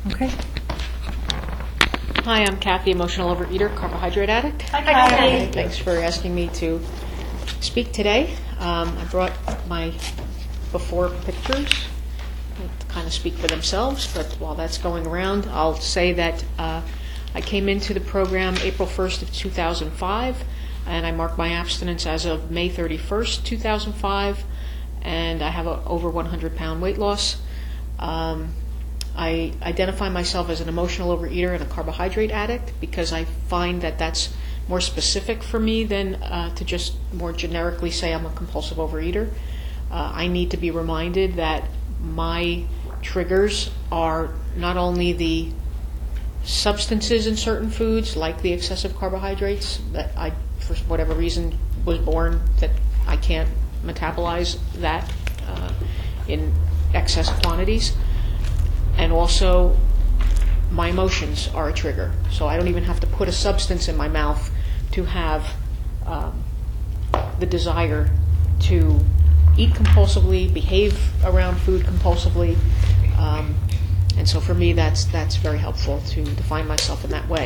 Okay. Hi, I'm Kathy, emotional overeater, carbohydrate addict. Hi, Kathy. Thanks for asking me to speak today. I brought my before pictures to kind of speak for themselves, but while that's going around, I'll say that I came into the program April 1st of 2005, and I marked my abstinence as of May 31st, 2005, and I have a over 100-pound weight loss. I identify myself as an emotional overeater and a carbohydrate addict because I find that that's more specific for me than to just more generically say I'm a compulsive overeater. I need to be reminded that my triggers are not only the substances in certain foods, like the excessive carbohydrates, that I, for whatever reason, was born that I can't metabolize that in excess quantities. And also, my emotions are a trigger. So I don't even have to put a substance in my mouth to have the desire to eat compulsively, behave around food compulsively. And so for me, that's very helpful to define myself in that way.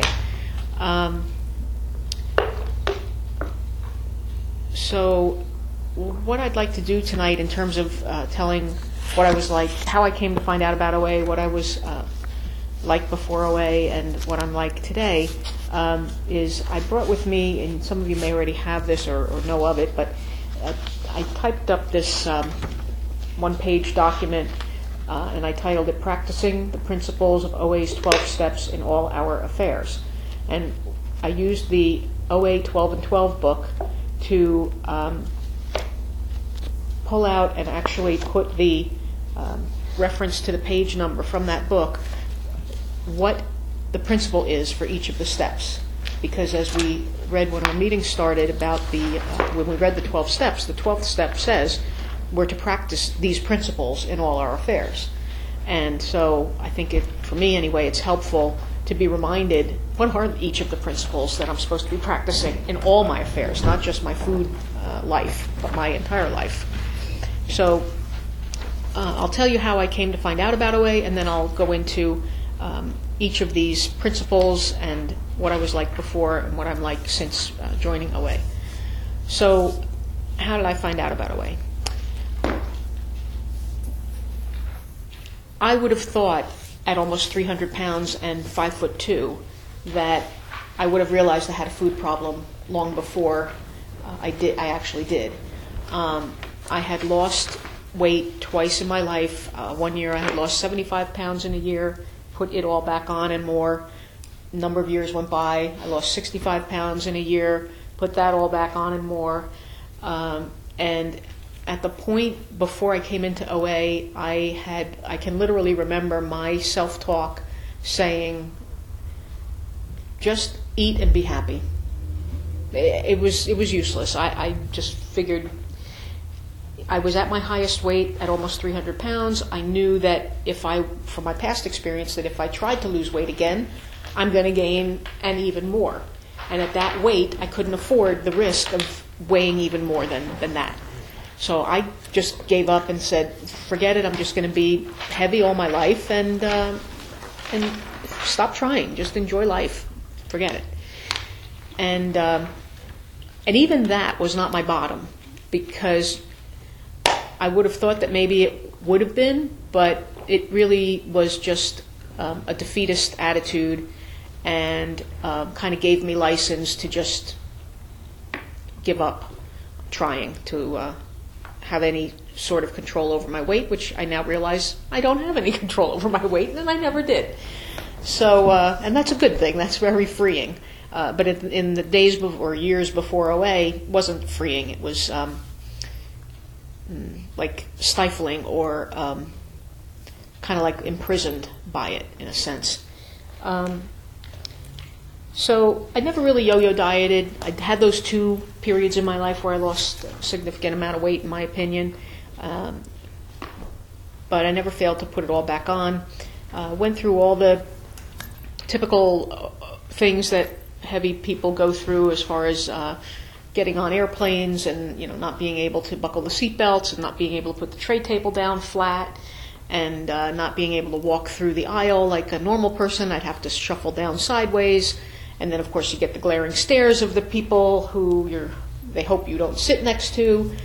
So what I'd like to do tonight in terms of telling what I was like, how I came to find out about OA, what I was like before OA, and what I'm like today, is I brought with me, and some of you may already have this or know of it, but I typed up this one-page document, and I titled it Practicing the Principles of OA's 12 Steps in All Our Affairs. And I used the OA 12 and 12 book to pull out and actually put the reference to the page number from that book, what the principle is for each of the steps. Because as we read when our meeting started about when we read the 12 steps, the 12th step says we're to practice these principles in all our affairs. And so I think for me anyway, it's helpful to be reminded what are each of the principles that I'm supposed to be practicing in all my affairs, not just my food life, but my entire life. So I'll tell you how I came to find out about OA, and then I'll go into each of these principles and what I was like before and what I'm like since joining OA. So how did I find out about OA? I would have thought at almost 300 pounds and 5'2" that I would have realized I had a food problem long before I actually did. I had lost weight twice in my life. One year I had lost 75 pounds in a year, put it all back on and more. A number of years went by. I lost 65 pounds in a year, put that all back on and more. And at the point before I came into OA, I can literally remember my self-talk saying, just eat and be happy. It was useless. I just figured I was at my highest weight at almost 300 pounds. I knew that from my past experience, that if I tried to lose weight again, I'm going to gain and even more. And at that weight, I couldn't afford the risk of weighing even more than that. So I just gave up and said, forget it, I'm just going to be heavy all my life and stop trying. Just enjoy life. Forget it. And even that was not my bottom, because I would have thought that maybe it would have been, but it really was just a defeatist attitude, and kind of gave me license to just give up trying to have any sort of control over my weight, which I now realize I don't have any control over my weight, and I never did. So, and that's a good thing. That's very freeing. But in the days or years before OA, it wasn't freeing. It was like stifling or kind of like imprisoned by it in a sense. So I never really yo-yo dieted. I had those 2 periods in my life where I lost a significant amount of weight, in my opinion. But I never failed to put it all back on. Went through all the typical things that heavy people go through as far as getting on airplanes and not being able to buckle the seatbelts and not being able to put the tray table down flat and not being able to walk through the aisle like a normal person. I'd have to shuffle down sideways. And then, of course, you get the glaring stares of the people who they hope you don't sit next to.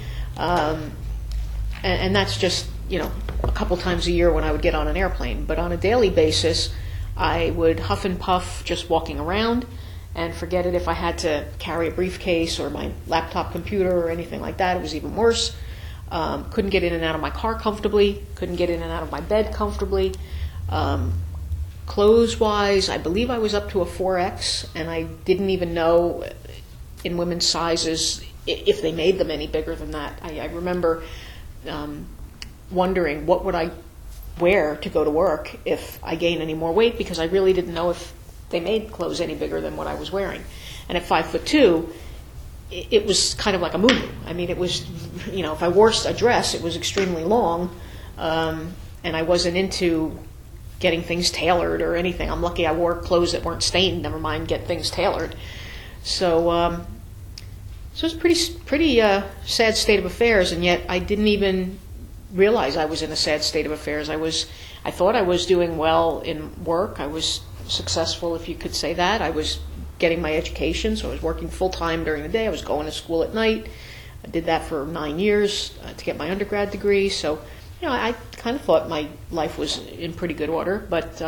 And that's just, a couple times a year when I would get on an airplane. But on a daily basis, I would huff and puff just walking around, and forget it if I had to carry a briefcase or my laptop computer or anything like that. It was even worse. Couldn't get in and out of my car comfortably, couldn't get in and out of my bed comfortably. Clothes-wise, I believe I was up to a 4X, and I didn't even know in women's sizes if they made them any bigger than that. I remember wondering what would I wear to go to work if I gained any more weight, because I really didn't know if they made clothes any bigger than what I was wearing. And at 5'2", it was kind of like a moo-moo. I mean, it was, if I wore a dress, it was extremely long, and I wasn't into getting things tailored or anything. I'm lucky I wore clothes that weren't stained, never mind get things tailored. So it was pretty sad state of affairs, and yet I didn't even realize I was in a sad state of affairs. I thought I was doing well in work. I was successful, if you could say that. I was getting my education, so I was working full-time during the day. I was going to school at night. I did that for 9 years to get my undergrad degree. So, I kind of thought my life was in pretty good order, but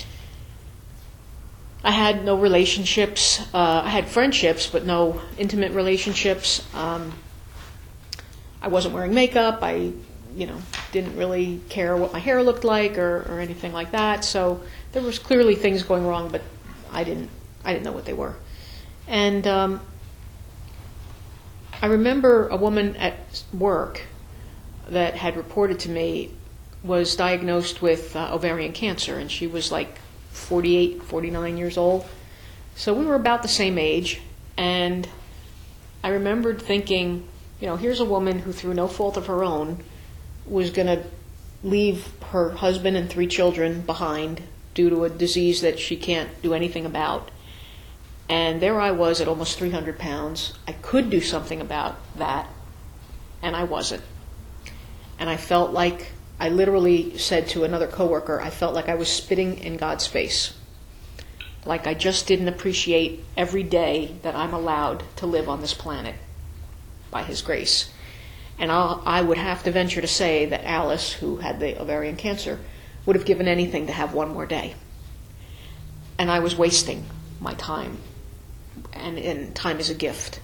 I had no relationships. I had friendships, but no intimate relationships. I wasn't wearing makeup. I didn't really care what my hair looked like or anything like that. So there was clearly things going wrong, but I didn't know what they were. And I remember a woman at work that had reported to me was diagnosed with ovarian cancer, and she was like 48, 49 years old. So we were about the same age, and I remembered thinking, here's a woman who, through no fault of her own, was going to leave her husband and 3 children behind due to a disease that she can't do anything about. And there I was at almost 300 pounds. I could do something about that, and I wasn't. And I felt like, I literally said to another coworker, I felt like I was spitting in God's face. Like I just didn't appreciate every day that I'm allowed to live on this planet by His grace. And I would have to venture to say that Alice, who had the ovarian cancer, would have given anything to have one more day. And I was wasting my time. And time is a gift.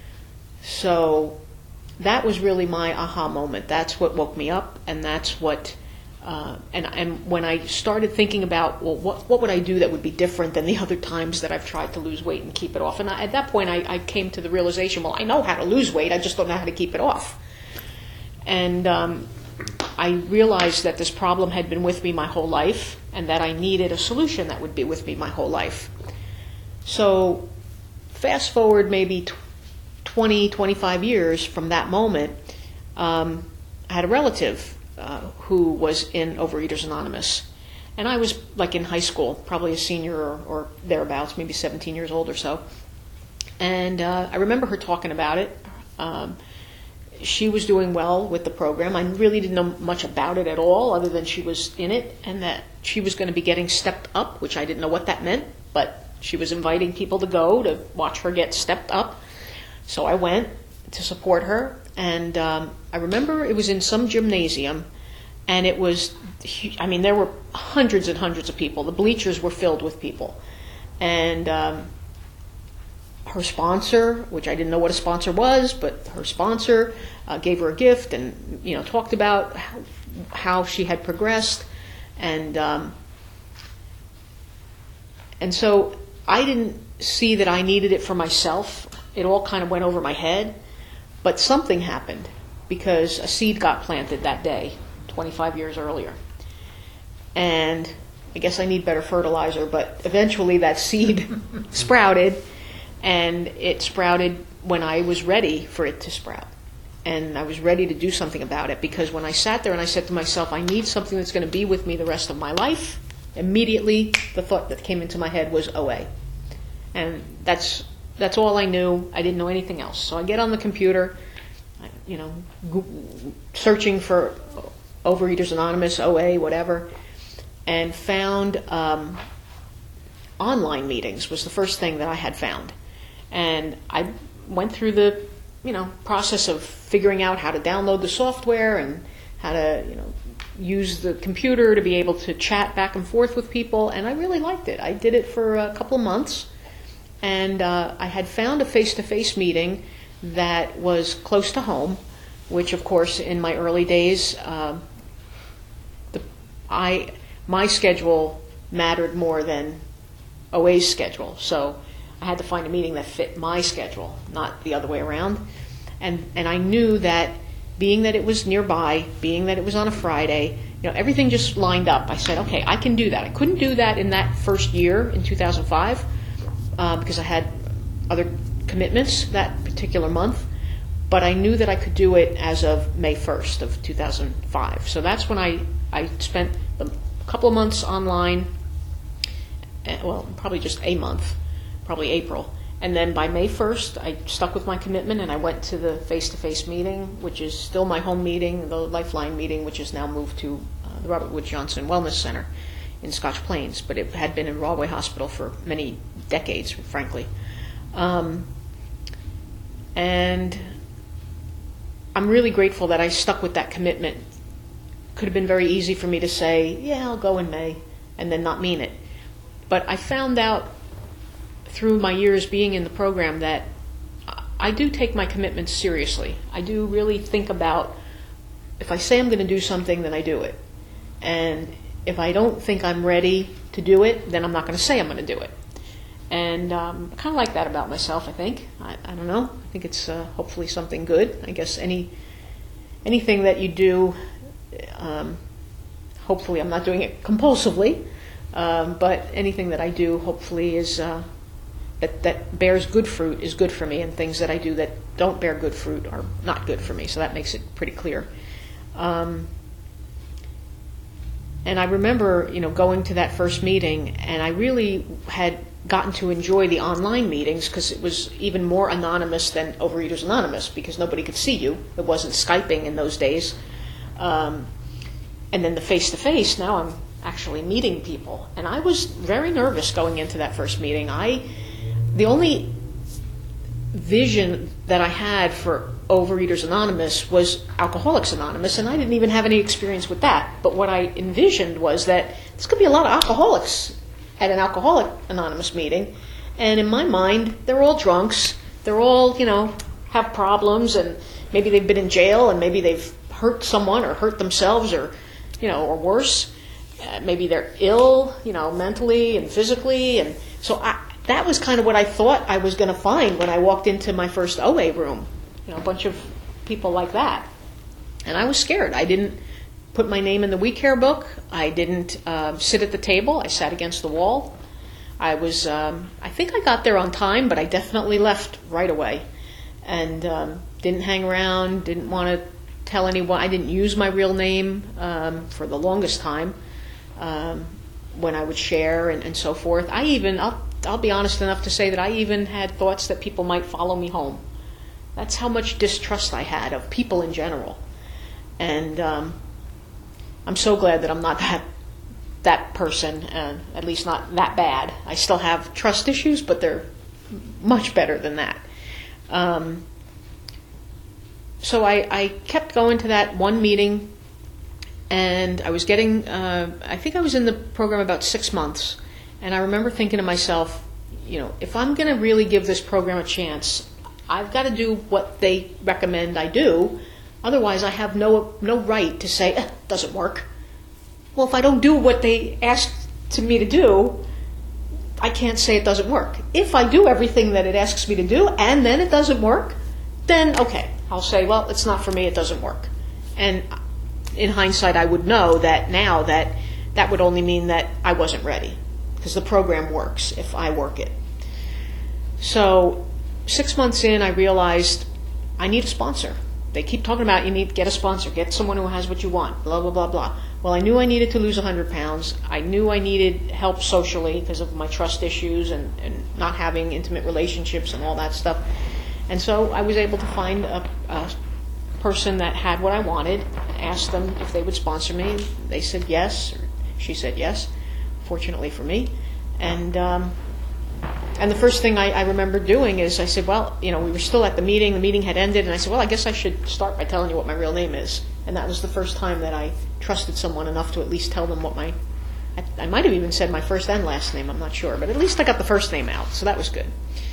So that was really my aha moment. That's what woke me up, and that's what, and when I started thinking about, well, what would I do that would be different than the other times that I've tried to lose weight and keep it off? And at that point, I came to the realization, well, I know how to lose weight, I just don't know how to keep it off. And I realized that this problem had been with me my whole life, and that I needed a solution that would be with me my whole life. So fast forward maybe 20, 25 years from that moment, I had a relative who was in Overeaters Anonymous. And I was like in high school, probably a senior or thereabouts, maybe 17 years old or so. And I remember her talking about it. She was doing well with the program. I really didn't know much about it at all, other than she was in it, and that she was going to be getting stepped up, which I didn't know what that meant, but she was inviting people to go to watch her get stepped up. So I went to support her, and I remember it was in some gymnasium, and it was, there were hundreds and hundreds of people. The bleachers were filled with people. And her sponsor, which I didn't know what a sponsor was, but her sponsor gave her a gift and, talked about how she had progressed. And so I didn't see that I needed it for myself. It all kind of went over my head. But something happened, because a seed got planted that day, 25 years earlier. And I guess I need better fertilizer, but eventually that seed sprouted, and it sprouted when I was ready for it to sprout. And I was ready to do something about it, because when I sat there and I said to myself, I need something that's going to be with me the rest of my life, immediately the thought that came into my head was OA. And that's all I knew. I didn't know anything else. So I get on the computer, searching for Overeaters Anonymous, OA, whatever, and found online meetings was the first thing that I had found. And I went through the, process of figuring out how to download the software and how to, use the computer to be able to chat back and forth with people, and I really liked it. I did it for a couple of months, and I had found a face-to-face meeting that was close to home, which, of course, in my early days, my schedule mattered more than OA's schedule. So I had to find a meeting that fit my schedule, not the other way around. And I knew that being that it was nearby, being that it was on a Friday, everything just lined up. I said, okay, I can do that. I couldn't do that in that first year in 2005 because I had other commitments that particular month. But I knew that I could do it as of May 1st of 2005. So that's when I spent a couple of months online, well, probably just a month, probably April. And then by May 1st, I stuck with my commitment and I went to the face-to-face meeting, which is still my home meeting, the Lifeline meeting, which is now moved to the Robert Wood Johnson Wellness Center in Scotch Plains. But it had been in Rahway Hospital for many decades, frankly. And I'm really grateful that I stuck with that commitment. Could have been very easy for me to say, yeah, I'll go in May, and then not mean it. But I found out through my years being in the program that I do take my commitments seriously. I do really think about, if I say I'm going to do something, then I do it. And if I don't think I'm ready to do it, then I'm not going to say I'm going to do it. And I kind of like that about myself, I think. I don't know. I think it's hopefully something good. I guess anything that you do, hopefully I'm not doing it compulsively, but anything that I do hopefully is that bears good fruit is good for me, and things that I do that don't bear good fruit are not good for me. So that makes it pretty clear. And I remember, going to that first meeting, and I really had gotten to enjoy the online meetings because it was even more anonymous than Overeaters Anonymous because nobody could see you. It wasn't Skyping in those days. And then the face-to-face, now I'm actually meeting people. And I was very nervous going into that first meeting. The only vision that I had for Overeaters Anonymous was Alcoholics Anonymous, and I didn't even have any experience with that. But what I envisioned was that there's going to be a lot of alcoholics at an Alcoholic Anonymous meeting, and in my mind, they're all drunks. They're all, have problems, and maybe they've been in jail, and maybe they've hurt someone or hurt themselves, or, or worse. Maybe they're ill, mentally and physically, and so that was kind of what I thought I was going to find when I walked into my first OA room, a bunch of people like that. And I was scared. I didn't put my name in the We Care book. I didn't sit at the table. I sat against the wall. I think I got there on time, but I definitely left right away. And didn't hang around, didn't want to tell anyone. I didn't use my real name for the longest time when I would share and so forth. I'll be honest enough to say that I even had thoughts that people might follow me home. That's how much distrust I had of people in general. And I'm so glad that I'm not that person, at least not that bad. I still have trust issues, but they're much better than that. So I kept going to that one meeting, and I was getting, I think I was in the program about 6 months, and I remember thinking to myself, if I'm going to really give this program a chance, I've got to do what they recommend I do. Otherwise, I have no right to say, it doesn't work. Well, if I don't do what they asked me to do, I can't say it doesn't work. If I do everything that it asks me to do and then it doesn't work, then okay, I'll say, well, it's not for me, it doesn't work. And in hindsight, I would know that now that would only mean that I wasn't ready, because the program works if I work it. So 6 months in, I realized I need a sponsor. They keep talking about you need to get a sponsor, get someone who has what you want, blah, blah, blah, blah. Well, I knew I needed to lose 100 pounds. I knew I needed help socially because of my trust issues and not having intimate relationships and all that stuff. And so I was able to find a person that had what I wanted, asked them if they would sponsor me. They said yes, or she said yes, fortunately for me. And the first thing I remember doing is I said, well, we were still at the meeting had ended, and I said, well, I guess I should start by telling you what my real name is. And that was the first time that I trusted someone enough to at least tell them what I might have even said my first and last name, I'm not sure, but at least I got the first name out, so that was good.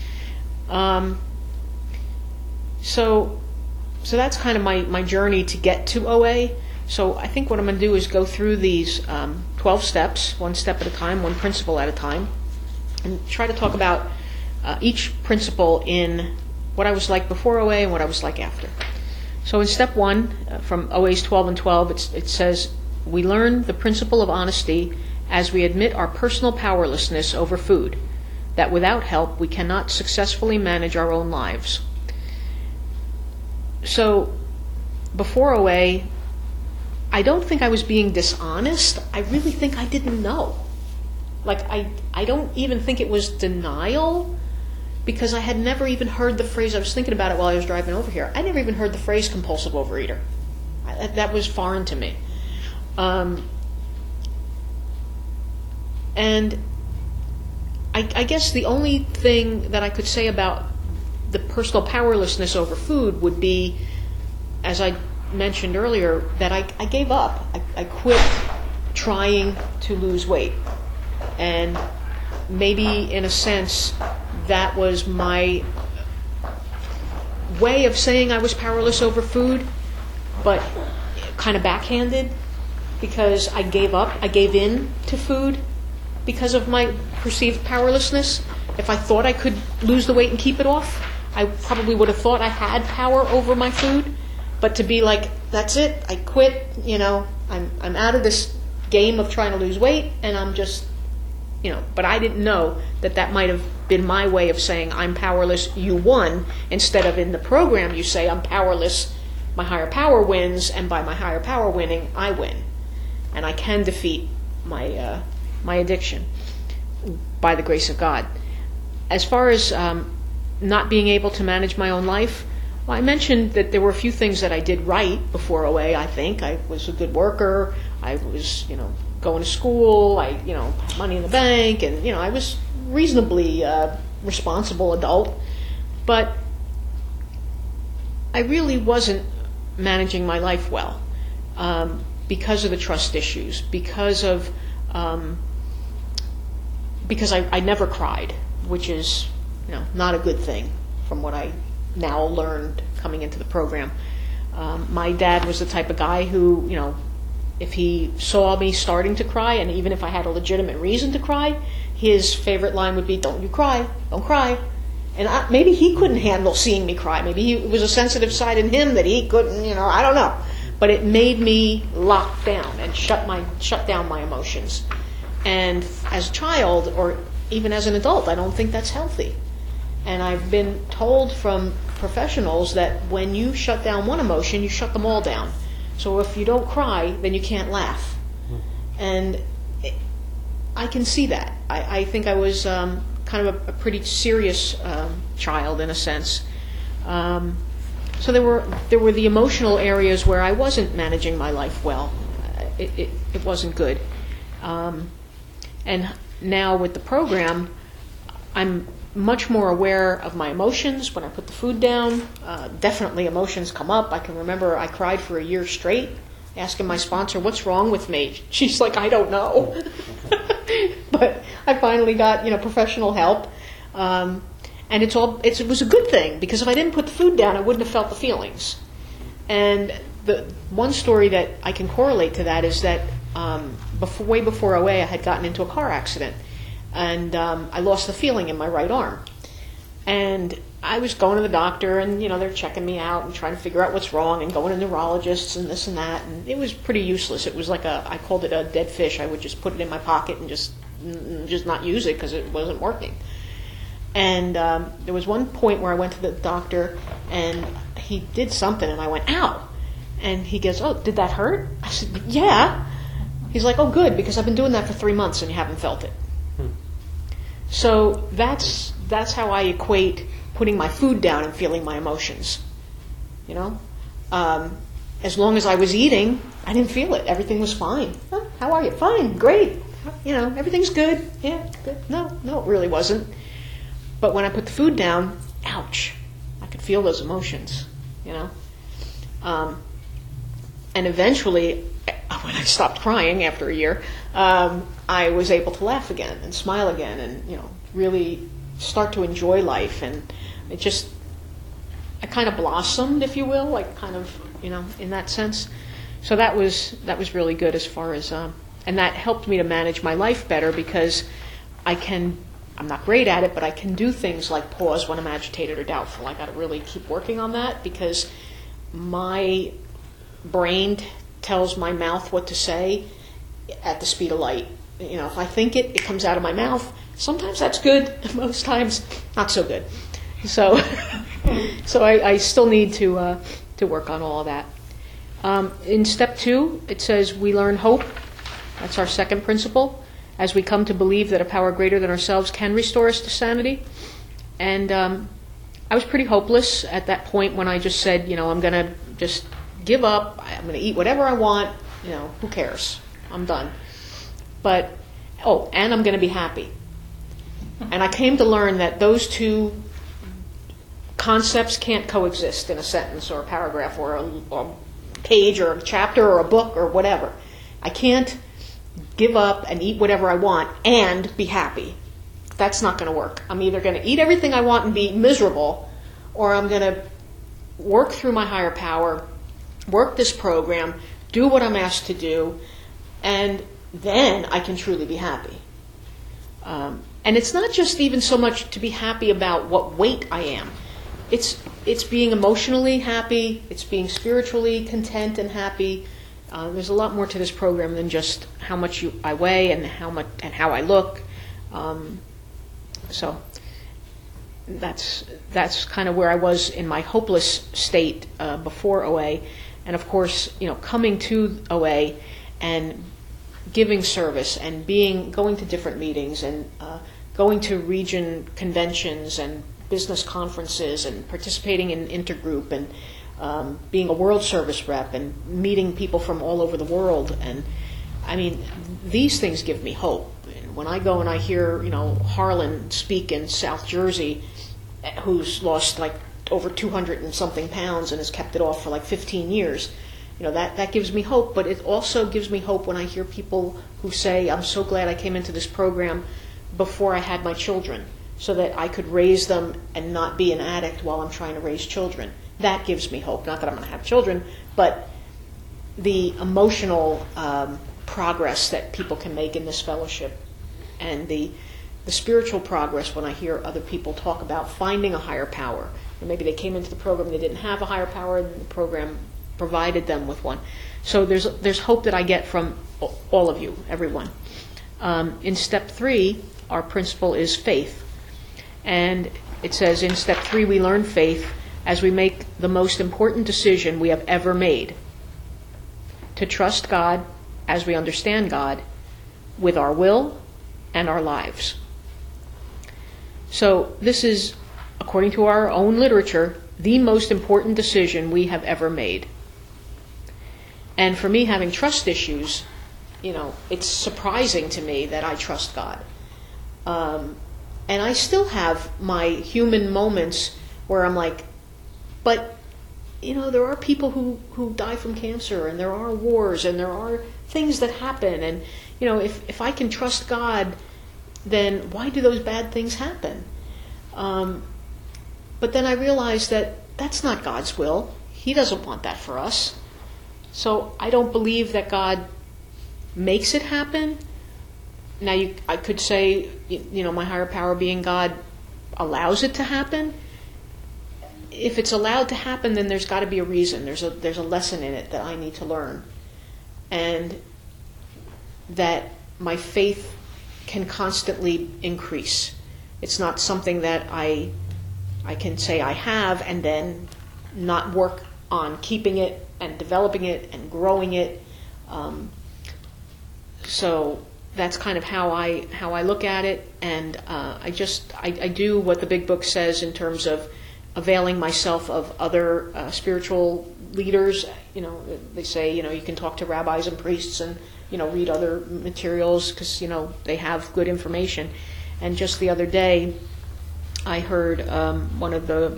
So that's kind of my journey to get to OA. So I think what I'm going to do is go through these 12 steps, one step at a time, one principle at a time, and try to talk about each principle in what I was like before OA and what I was like after. So in step 1, from OA's 12 and 12, it says, we learn the principle of honesty as we admit our personal powerlessness over food, that without help we cannot successfully manage our own lives. So before OA, I don't think I was being dishonest. I really think I didn't know. Like, I don't even think it was denial, because I had never even heard the phrase. I was thinking about it while I was driving over here. I never even heard the phrase compulsive overeater. That was foreign to me. And I guess the only thing that I could say about the personal powerlessness over food would be, as I mentioned earlier, that I gave up. I quit trying to lose weight. And maybe in a sense that was my way of saying I was powerless over food, but kind of backhanded, because I gave up, I gave in to food because of my perceived powerlessness. If I thought I could lose the weight and keep it off, I probably would have thought I had power over my food. But to be like, that's it, I quit, I'm out of this game of trying to lose weight, and I'm just, but I didn't know that might have been my way of saying I'm powerless, you won, instead of in the program you say I'm powerless, my higher power wins, and by my higher power winning, I win. And I can defeat my addiction by the grace of God. As far as not being able to manage my own life, well, I mentioned that there were a few things that I did right before OA, I think. I was a good worker, I was, going to school, I, had money in the bank, and, I was reasonably responsible adult. But I really wasn't managing my life well because of the trust issues, because I never cried, which is, not a good thing from what I now learned coming into the program. My dad was the type of guy who, if he saw me starting to cry, and even if I had a legitimate reason to cry, his favorite line would be, don't you cry, don't cry. And maybe he couldn't handle seeing me cry. Maybe it was a sensitive side in him that he couldn't, I don't know. But it made me lock down and shut down my emotions. And as a child, or even as an adult, I don't think that's healthy. And I've been told from professionals that when you shut down one emotion, you shut them all down. So if you don't cry, then you can't laugh. And I can see that. I think I was kind of a pretty serious child in a sense. So there were the emotional areas where I wasn't managing my life well. It wasn't good. And now with the program, I'm much more aware of my emotions when I put the food down. Definitely emotions come up. I can remember I cried for a year straight, asking my sponsor, what's wrong with me? She's like, I don't know. But I finally got, professional help. And it was a good thing, because if I didn't put the food down, I wouldn't have felt the feelings. And the one story that I can correlate to that is that way before OA, I had gotten into a car accident. And I lost the feeling in my right arm. And I was going to the doctor, and, they're checking me out and trying to figure out what's wrong, and going to neurologists and this and that. And it was pretty useless. It was like I called it a dead fish. I would just put it in my pocket and just not use it because it wasn't working. And there was one point where I went to the doctor, and he did something, and I went, ow. And he goes, oh, did that hurt? I said, yeah. He's like, oh, good, because I've been doing that for 3 months and you haven't felt it. So that's how I equate putting my food down and feeling my emotions, And as long as I was eating, I didn't feel it. Everything was fine. Oh, how are you? Fine, great. Everything's good. Yeah, good. No, it really wasn't. But when I put the food down, ouch, I could feel those emotions, And eventually, when I stopped crying after a year, I was able to laugh again and smile again and, really start to enjoy life. And I kind of blossomed, if you will, like kind of, in that sense. So that was really good as far as, and that helped me to manage my life better because I'm not great at it, but I can do things like pause when I'm agitated or doubtful. I got to really keep working on that because my brain tells my mouth what to say at the speed of light. If I think it comes out of my mouth. Sometimes that's good. Most times, not so good. So, I still need to work on all of that. In step 2, it says we learn hope. That's our second principle. As we come to believe that a power greater than ourselves can restore us to sanity. And I was pretty hopeless at that point when I just said, I'm going to just give up. I'm going to eat whatever I want. Who cares? I'm done. But, and I'm going to be happy. And I came to learn that those two concepts can't coexist in a sentence or a paragraph or a page or a chapter or a book or whatever. I can't give up and eat whatever I want and be happy. That's not going to work. I'm either going to eat everything I want and be miserable, or I'm going to work through my higher power, work this program, do what I'm asked to do, and then I can truly be happy. And it's not just even so much to be happy about what weight I am. It's being emotionally happy. It's being spiritually content and happy. There's a lot more to this program than just how much I weigh and how I look. So that's kind of where I was in my hopeless state before OA, and of course, coming to OA and giving service and going to different meetings and going to region conventions and business conferences and participating in intergroup and being a world service rep and meeting people from all over the world. And I mean, these things give me hope. And when I go and I hear, Harlan speak in South Jersey, who's lost like over 200 and something pounds and has kept it off for like 15 years, that gives me hope. But it also gives me hope when I hear people who say, I'm so glad I came into this program before I had my children, so that I could raise them and not be an addict while I'm trying to raise children. That gives me hope. Not that I'm going to have children, but the emotional progress that people can make in this fellowship, and the spiritual progress when I hear other people talk about finding a higher power. And maybe they came into the program, they didn't have a higher power, and the program provided them with one. So there's hope that I get from all of you, everyone. In step 3, our principle is faith. And it says in step 3, we learn faith as we make the most important decision we have ever made: to trust God as we understand God with our will and our lives. So this is, according to our own literature, the most important decision we have ever made. And for me, having trust issues, it's surprising to me that I trust God. And I still have my human moments where I'm like, but, there are people who die from cancer, and there are wars, and there are things that happen. And, if I can trust God, then why do those bad things happen? But then I realized that that's not God's will. He doesn't want that for us. So I don't believe that God makes it happen. Now, I could say, my higher power being God allows it to happen. If it's allowed to happen, then there's got to be a reason. There's a lesson in it that I need to learn. And that my faith can constantly increase. It's not something that I can say I have and then not work on keeping it and developing it and growing it. So that's kind of how I look at it, and I do what the Big Book says in terms of availing myself of other spiritual leaders, they say, you can talk to rabbis and priests and, read other materials because, they have good information. And just the other day, I heard one of the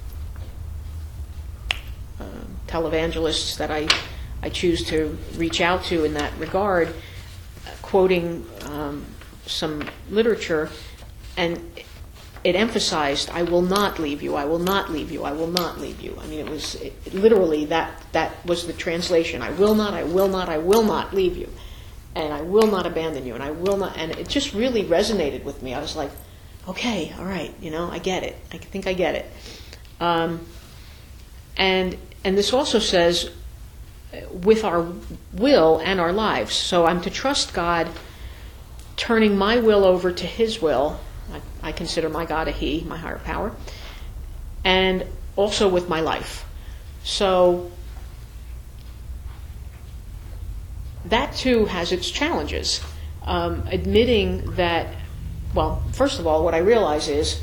televangelists that I choose to reach out to in that regard, quoting some literature, and it emphasized, "I will not leave you, I will not leave you, I will not leave you." I mean, literally that was the translation. I will not leave you, and I will not abandon you, and I will not, and it just really resonated with me. I was like, okay, all right, I get it. I think I get it. And this also says, with our will and our lives. So I'm to trust God, turning my will over to His will. I consider my God a He, my higher power. And also with my life. So that too has its challenges. Admitting that, well, first of all, what I realize is,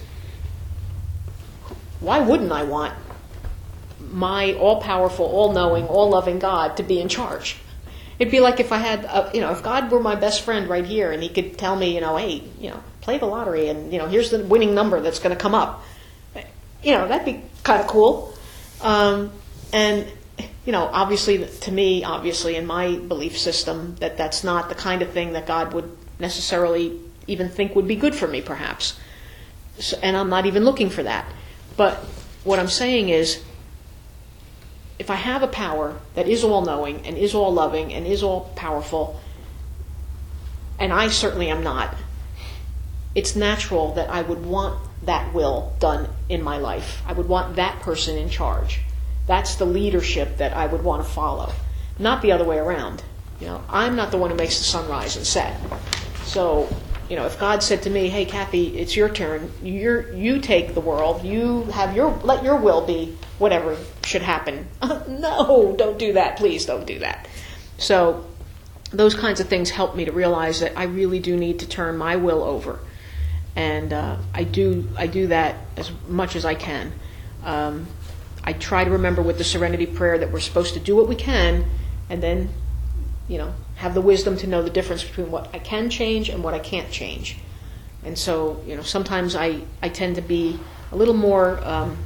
why wouldn't I want my all-powerful, all-knowing, all-loving God to be in charge? It'd be like if I had, if God were my best friend right here and He could tell me, hey, play the lottery and, here's the winning number that's going to come up. That'd be kind of cool. And, obviously, to me, in my belief system, that's not the kind of thing that God would necessarily even think would be good for me, perhaps. So, and I'm not even looking for that. But what I'm saying is, if I have a power that is all-knowing and is all-loving and is all-powerful, and I certainly am not, it's natural that I would want that will done in my life. I would want that person in charge. That's the leadership that I would want to follow, not the other way around. I'm not the one who makes the sun rise and set. So, if God said to me, "Hey, Kathy, it's your turn. You take the world. Let your will be whatever should happen." No, don't do that. Please don't do that. So, those kinds of things help me to realize that I really do need to turn my will over, and I do that as much as I can. I try to remember with the Serenity Prayer that we're supposed to do what we can, and then, have the wisdom to know the difference between what I can change and what I can't change. And so, sometimes I tend to be a little more,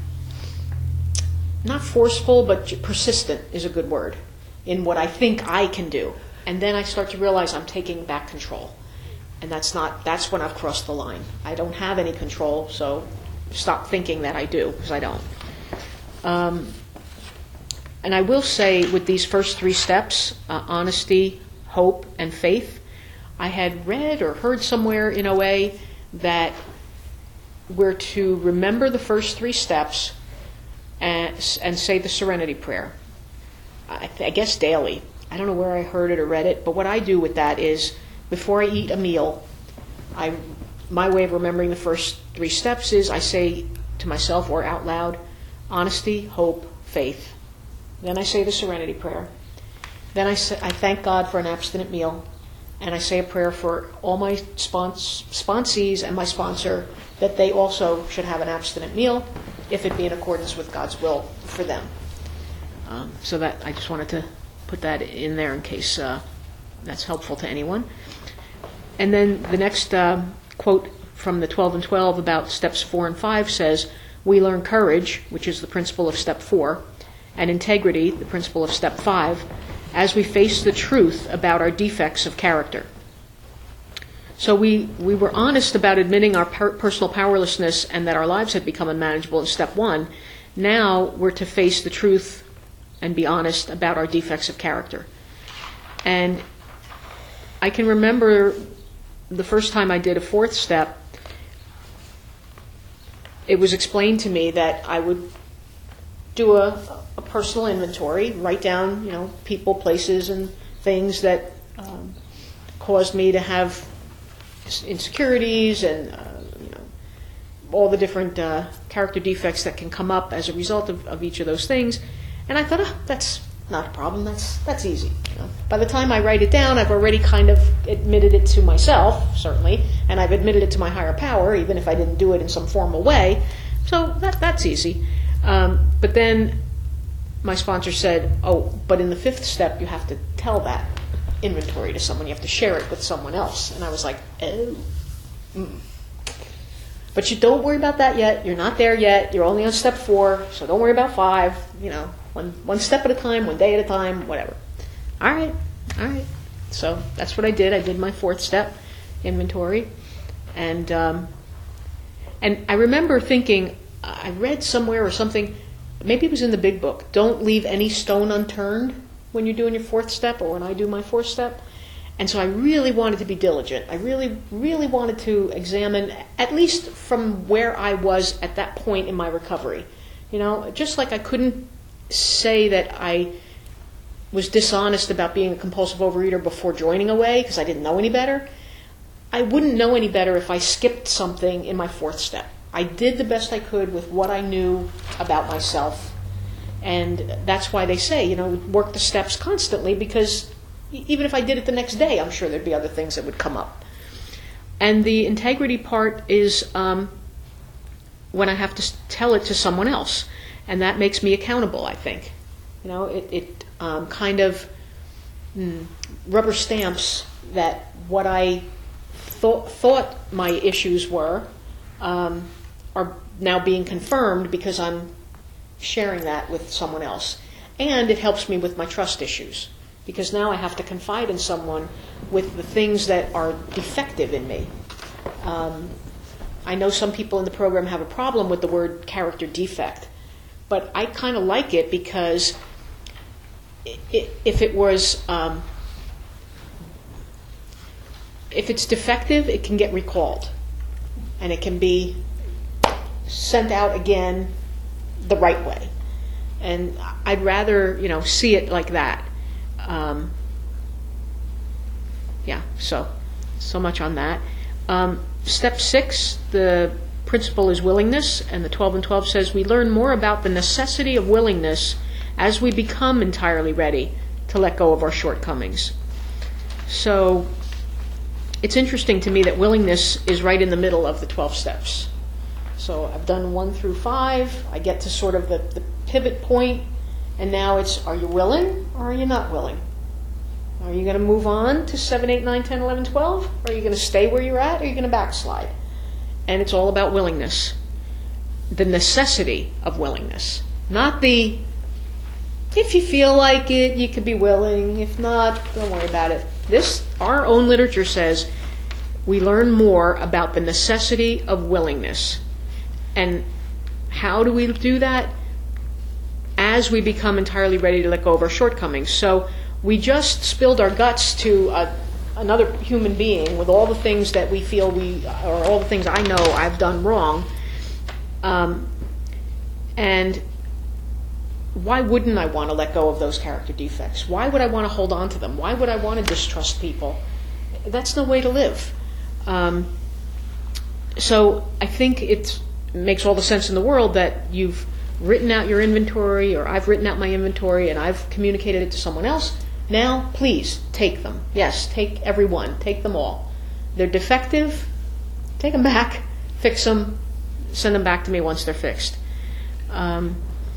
not forceful, but persistent is a good word, in what I think I can do. And then I start to realize I'm taking back control. And that's when I've crossed the line. I don't have any control, so stop thinking that I do, because I don't. And I will say, with these first three steps, honesty, hope, and faith, I had read or heard somewhere in OA that we're to remember the first three steps and say the Serenity Prayer. I guess daily. I don't know where I heard it or read it, but what I do with that is, before I eat a meal, my way of remembering the first three steps is I say to myself or out loud, honesty, hope, faith. Then I say the Serenity Prayer. Then I thank God for an abstinent meal, and I say a prayer for all my sponsees and my sponsor, that they also should have an abstinent meal, if it be in accordance with God's will for them. So that I just wanted to put that in there in case that's helpful to anyone. And then the next quote from the 12 and 12 about steps 4 and 5 says, "We learn courage," which is the principle of step 4, and integrity, the principle of step 5, as we face the truth about our defects of character. So we were honest about admitting our personal powerlessness and that our lives had become unmanageable in step 1. Now we're to face the truth and be honest about our defects of character. And I can remember the first time I did a 4th step, it was explained to me that I would do a personal inventory, write down, people, places, and things that caused me to have insecurities and, all the different character defects that can come up as a result of each of those things. And I thought, that's not a problem. That's easy. By the time I write it down, I've already kind of admitted it to myself, certainly, and I've admitted it to my higher power, even if I didn't do it in some formal way. So that's easy. But then my sponsor said, oh, but in the fifth step, you have to tell that inventory to someone. You have to share it with someone else. And I was like, oh. But you don't worry about that yet. You're not there yet. You're only on step 4, so don't worry about 5. One step at a time, one day at a time, whatever. All right. So that's what I did. I did my 4th step inventory. And I remember thinking, I read somewhere or something, maybe it was in the big book, don't leave any stone unturned when you're doing your 4th step or when I do my 4th step. And so I really wanted to be diligent. I really, really wanted to examine, at least from where I was at that point in my recovery. Just like I couldn't say that I was dishonest about being a compulsive overeater before joining OA because I didn't know any better. I wouldn't know any better if I skipped something in my 4th step. I did the best I could with what I knew about myself. And that's why they say, work the steps constantly, because even if I did it the next day, I'm sure there'd be other things that would come up. And the integrity part is when I have to tell it to someone else. And that makes me accountable, I think. It kind of rubber stamps that what I thought my issues were are now being confirmed because I'm sharing that with someone else. And it helps me with my trust issues, because now I have to confide in someone with the things that are defective in me. I know some people in the program have a problem with the word character defect, but I kind of like it because if it was, if it's defective, it can get recalled, and it can be sent out again the right way. And I'd rather, see it like that. So much on that. Step 6, the principle is willingness, and the 12 and 12 says we learn more about the necessity of willingness as we become entirely ready to let go of our shortcomings. So it's interesting to me that willingness is right in the middle of the 12 steps. So I've done 1 through 5. I get to sort of the pivot point, and now it's, are you willing or are you not willing? Are you going to move on to 7, 8, 9, 10, 11, 12? Or are you going to stay where you're at, or are you going to backslide? And it's all about willingness. The necessity of willingness. Not the, if you feel like it, you could be willing. If not, don't worry about it. Our own literature says we learn more about the necessity of willingness. And how do we do that? As we become entirely ready to let go of our shortcomings. So we just spilled our guts to another human being with all the things that we feel or all the things I know I've done wrong. And why wouldn't I want to let go of those character defects? Why would I want to hold on to them? Why would I want to distrust people? That's no way to live. So I think it makes all the sense in the world that you've written out your inventory, or I've written out my inventory, and I've communicated it to someone else. Now, please, take them. Yes, take every one. Take them all. They're defective. Take them back. Fix them. Send them back to me once they're fixed. But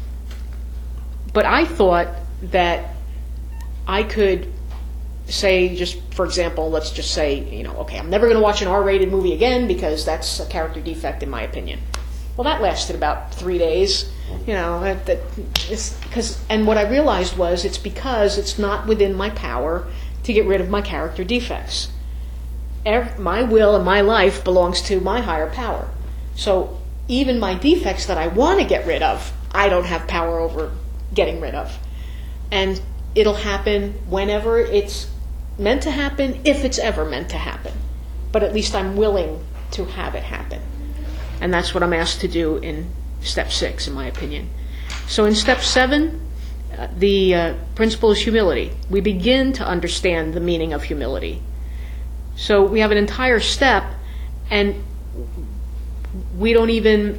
I thought that I could say, just for example, let's just say, okay, I'm never going to watch an R-rated movie again because that's a character defect in my opinion. Well, that lasted about 3 days, and what I realized was it's because it's not within my power to get rid of my character defects. My will and my life belongs to my higher power. So even my defects that I want to get rid of, I don't have power over getting rid of. And it'll happen whenever it's meant to happen, if it's ever meant to happen. But at least I'm willing to have it happen. And that's what I'm asked to do in step 6, in my opinion. So in step 7, the principle is humility. We begin to understand the meaning of humility. So we have an entire step, and we're not even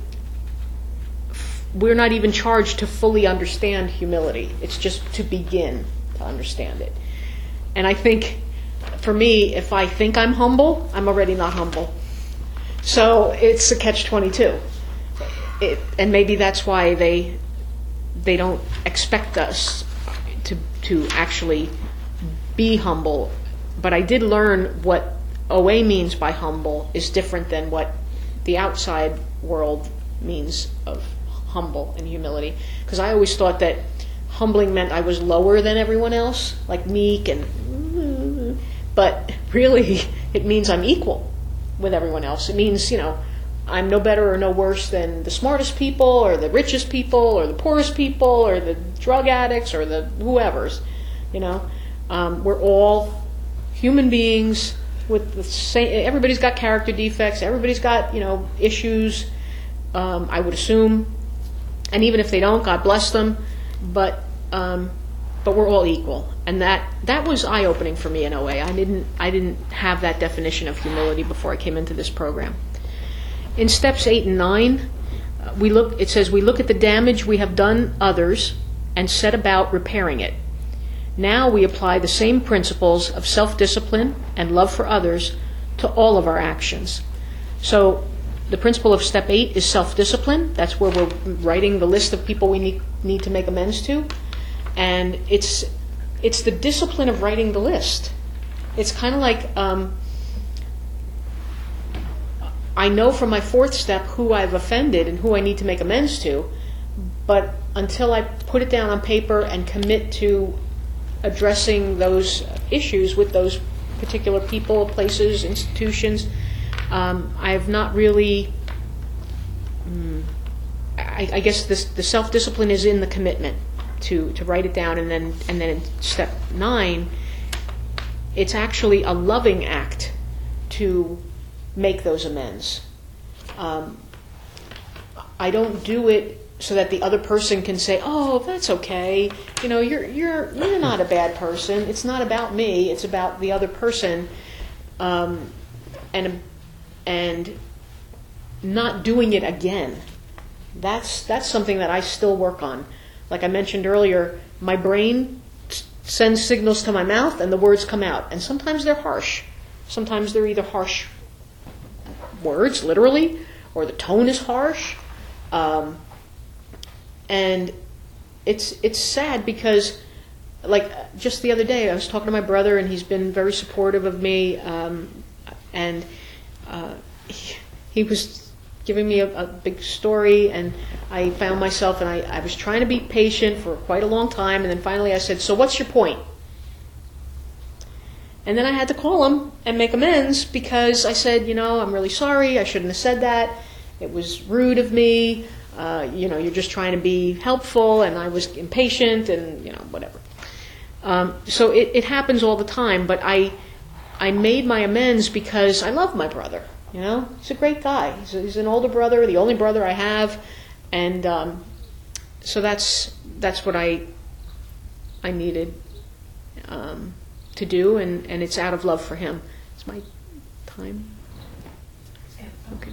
charged to fully understand humility. It's just to begin to understand it. And I think, for me, if I think I'm humble, I'm already not humble. So it's a catch-22. And maybe that's why they they don't expect us to actually be humble. But I did learn what OA means by humble is different than what the outside world means of humble and humility. Because I always thought that humbling meant I was lower than everyone else, like meek and... But really, it means I'm equal with everyone else. It means, I'm no better or no worse than the smartest people or the richest people or the poorest people or the drug addicts or the whoever's. We're all human beings with the same. Everybody's got character defects. Everybody's got issues. I would assume, and even if they don't, God bless them. But we're all equal, and that was eye-opening for me in OA. I didn't have that definition of humility before I came into this program. In steps 8 and 9, it says we look at the damage we have done others and set about repairing it. Now we apply the same principles of self-discipline and love for others to all of our actions. So the principle of step 8 is self-discipline. That's where we're writing the list of people we need to make amends to. And it's the discipline of writing the list. It's kind of like I know from my 4th step who I've offended and who I need to make amends to, but until I put it down on paper and commit to addressing those issues with those particular people, places, institutions, I have not really... I guess the self-discipline is in the commitment to write it down, and then in step 9, it's actually a loving act to make those amends. I don't do it so that the other person can say, "Oh, that's okay. You're not a bad person. It's not about me. It's about the other person," and not doing it again. That's something that I still work on. Like I mentioned earlier, my brain sends signals to my mouth and the words come out. And sometimes they're harsh. Sometimes they're either harsh words, literally, or the tone is harsh. And it's sad because, like, just the other day I was talking to my brother and he's been very supportive of me. And he was giving me a big story, and I found myself, and I was trying to be patient for quite a long time, and then finally I said, "So what's your point?" And then I had to call him and make amends because I said, "I'm really sorry, I shouldn't have said that. It was rude of me. You're just trying to be helpful, and I was impatient, and whatever." So it happens all the time, but I made my amends because I love my brother. He's a great guy. He's an older brother, the only brother I have, and so that's what I needed to do, and it's out of love for him. Is my time? Okay.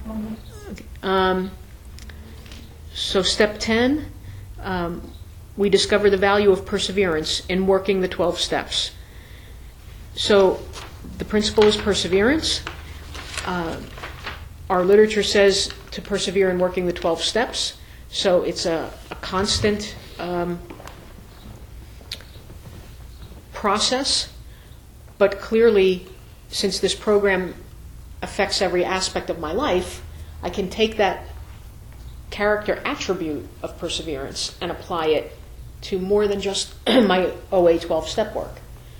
So step 10, we discover the value of perseverance in working the 12 steps. So the principle is perseverance. Our literature says to persevere in working the 12 steps, so it's a constant process, but clearly, since this program affects every aspect of my life, I can take that character attribute of perseverance and apply it to more than just my OA 12-step work.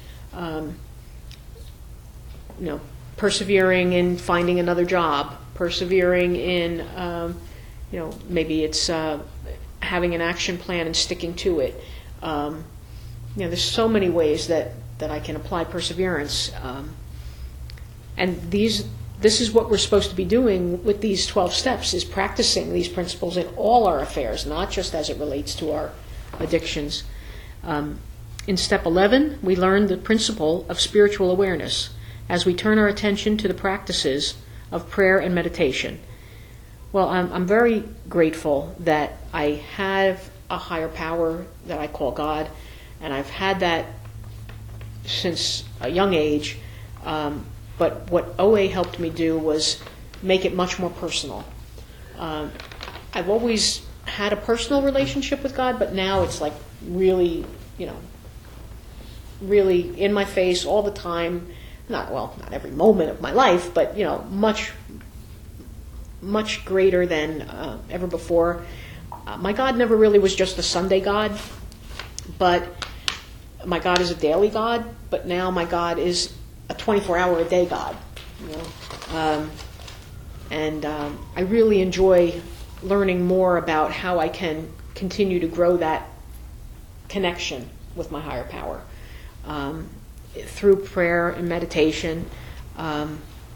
Persevering in finding another job, persevering in, maybe it's having an action plan and sticking to it. There's so many ways that I can apply perseverance. And this is what we're supposed to be doing with these 12 steps, is practicing these principles in all our affairs, not just as it relates to our addictions. In step 11, we learn the principle of spiritual awareness as we turn our attention to the practices of prayer and meditation. Well, I'm very grateful that I have a higher power that I call God, and I've had that since a young age. But what OA helped me do was make it much more personal. I've always had a personal relationship with God, but now it's like really, really in my face all the time. Not every moment of my life, but much, much greater than ever before. My God never really was just a Sunday God, but my God is a daily God. But now my God is a 24-hour-a-day God. And I really enjoy learning more about how I can continue to grow that connection with my higher power through prayer and meditation. I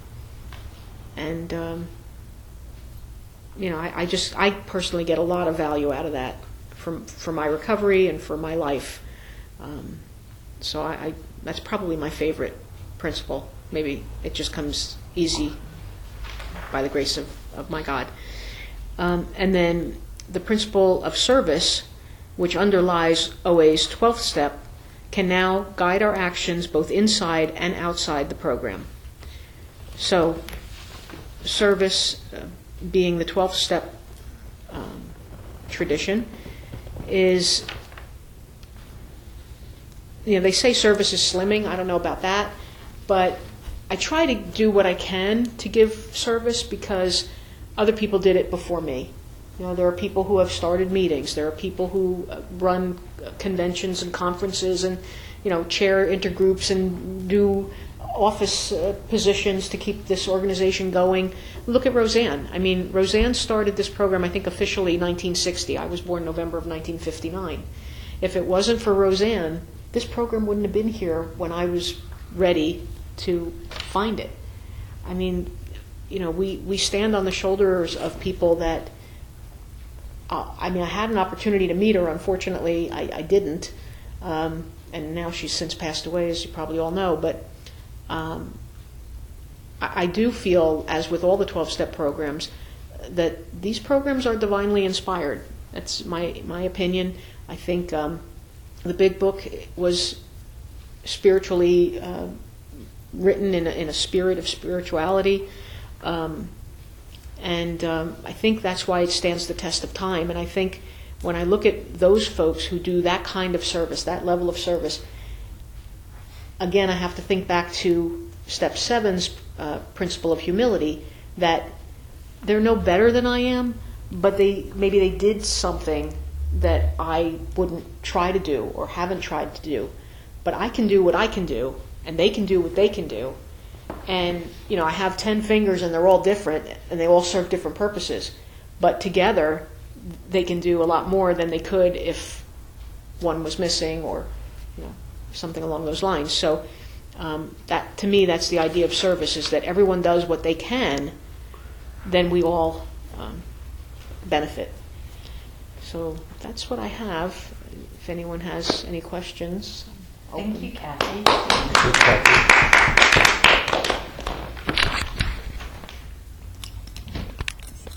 personally get a lot of value out of that for my recovery and for my life. So that's probably my favorite principle. Maybe it just comes easy by the grace of my God. And then the principle of service, which underlies OA's 12th step, can now guide our actions both inside and outside the program. So service, being the 12th step tradition, is, they say service is slimming. I don't know about that, but I try to do what I can to give service because other people did it before me. There are people who have started meetings. There are people who run conventions and conferences and, chair intergroups and do office positions to keep this organization going. Look at Roseanne. Roseanne started this program, I think, officially 1960. I was born November of 1959. If it wasn't for Roseanne, this program wouldn't have been here when I was ready to find it. We stand on the shoulders of people that, I had an opportunity to meet her. Unfortunately, I didn't. And now she's since passed away, as you probably all know. But I do feel, as with all the 12-step programs, that these programs are divinely inspired. That's my opinion. I think the Big Book was spiritually written in a spirit of spirituality. And I think that's why it stands the test of time. And I think when I look at those folks who do that kind of service, that level of service, again, I have to think back to Step 7's principle of humility, that they're no better than I am, but maybe they did something that I wouldn't try to do or haven't tried to do. But I can do what I can do, and they can do what they can do. And, I have 10 fingers and they're all different and they all serve different purposes. But together, they can do a lot more than they could if one was missing or, something along those lines. So that, to me, that's the idea of service, is that everyone does what they can, then we all benefit. So that's what I have. If anyone has any questions. Thank you, Kathy.